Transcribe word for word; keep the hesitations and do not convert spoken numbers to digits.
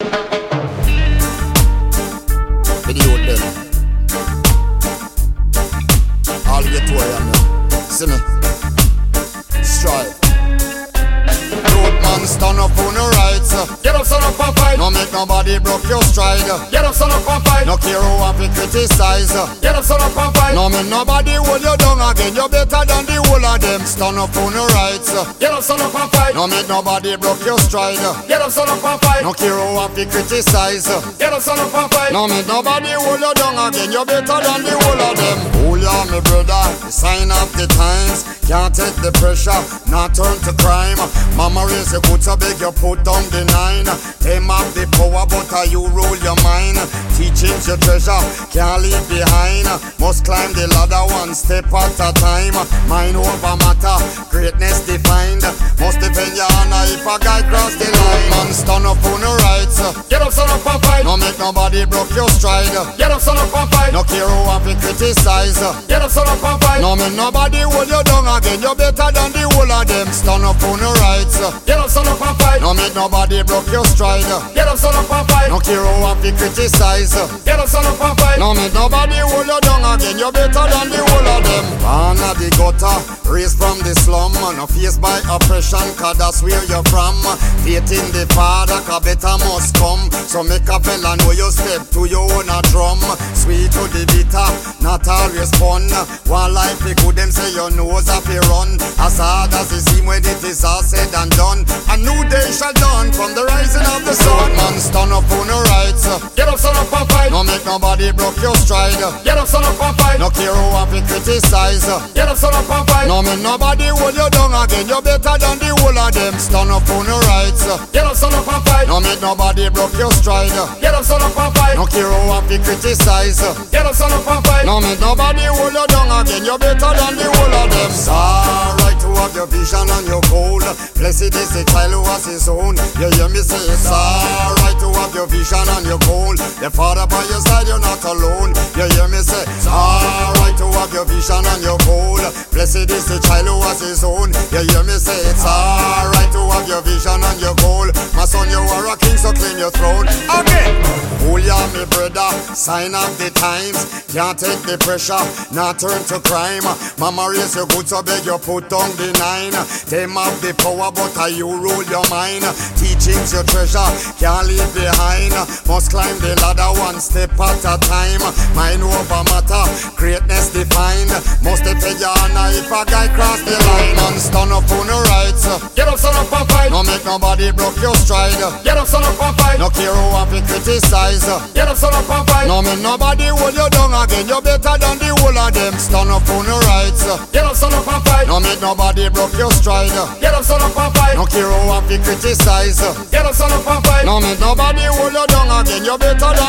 Video them. All get to where I'm now. See me? Strive. Road man stand up on the rights. Get up, son up and fight. No make nobody broke your stride. Get up, son up and fight. No care who have to criticize. Get up, son up and fight. No make nobody hold you down again. You're better than the whole of them. Stand up on the rights. Get up, son up and fight. No make nobody broke your stride. Get up, son up and fight. No care who have to criticize. Get up, son up and fight. No make nobody hold you down again. You're better than the whole of them. Oh yeah, my brother, the sign of the times. Can't take the pressure, not turn to crime. Mama raise your good, so beg you put down the nine. Them have the power, but how you rule your mind. Teaching's your treasure, can't leave behind. Must climb the ladder one step at a time. Mind over matter, greatness defined. Must defend your honor if a guy cross the line. Man stand up on the rights. Get up, son up and fight. No make nobody broke your stride. Get up, son up and fight. No care who have to criticize. Get up, son up and fight. No make nobody hold you down again. You're better than the whole of them. Stand up on the rights. Get up, son up and fight. No make nobody broke your stride. Get up, son up and fight. No care who have to criticize. Get up, son up and fight. No make nobody hold you down again. You're better than the whole of them. Born at the gutter, raised from the slum. No faced by oppression, cause that's where you're from. Faith in the Father, cause better must come. So make a fella know you step to your own a drum. Sweet to the bitter, not always fun. One life be good, them say your nose have to run. As hard as it seem when it is all said and done. A new day shall dawn from the rising of the sun. Man stand up on the rights. Get up, son up and fight. No make nobody broke your stride. Get up, son up and fight. No care who have to criticize. Get up, son up and fight. No make nobody hold you down again. You're better than the whole of them. Stand up on the rights. Get up, son up and fight. No make nobody broke your stride. Get up, son up and fight. No care who have to criticize. Get up, son up and fight. No make nobody hold you down again. You're better than the whole of them. It's alright to have your vision and your goal. Blessed is the child who has his own. You hear me say it's alright to have your vision and your goal. The Father by your side, you're not alone. You hear me say it's alright to have your vision and your goal. Blessed is the child who has his own. You hear me say it's alright to have your vision and your goal. My son, you are a king, so claim your throne. Again. Oh yeah, me brother, sign of the times. Can't take the pressure, not turn to crime. Mama raise your good, so beg you put down the nine. Them have the power, but how you rule your mind. Teaching's your treasure, can't leave behind. Must climb the ladder one step at a time. Mind over matter, greatness defined. Must defend your honor if a guy cross the line. Man stand up on the rights. Get up, son up and fight. No make nobody broke your stride. Get up, son up and fight. No care who have to criticize. Get up, son up and fight. No make nobody hold you down again. You're better than the whole of them. Stand up on the rights. Get up, son up and fight. No make nobody broke your stride. Get up, son up and fight. No care who have to criticize. Get up, son up and fight. No make nobody hold you down again. You're better than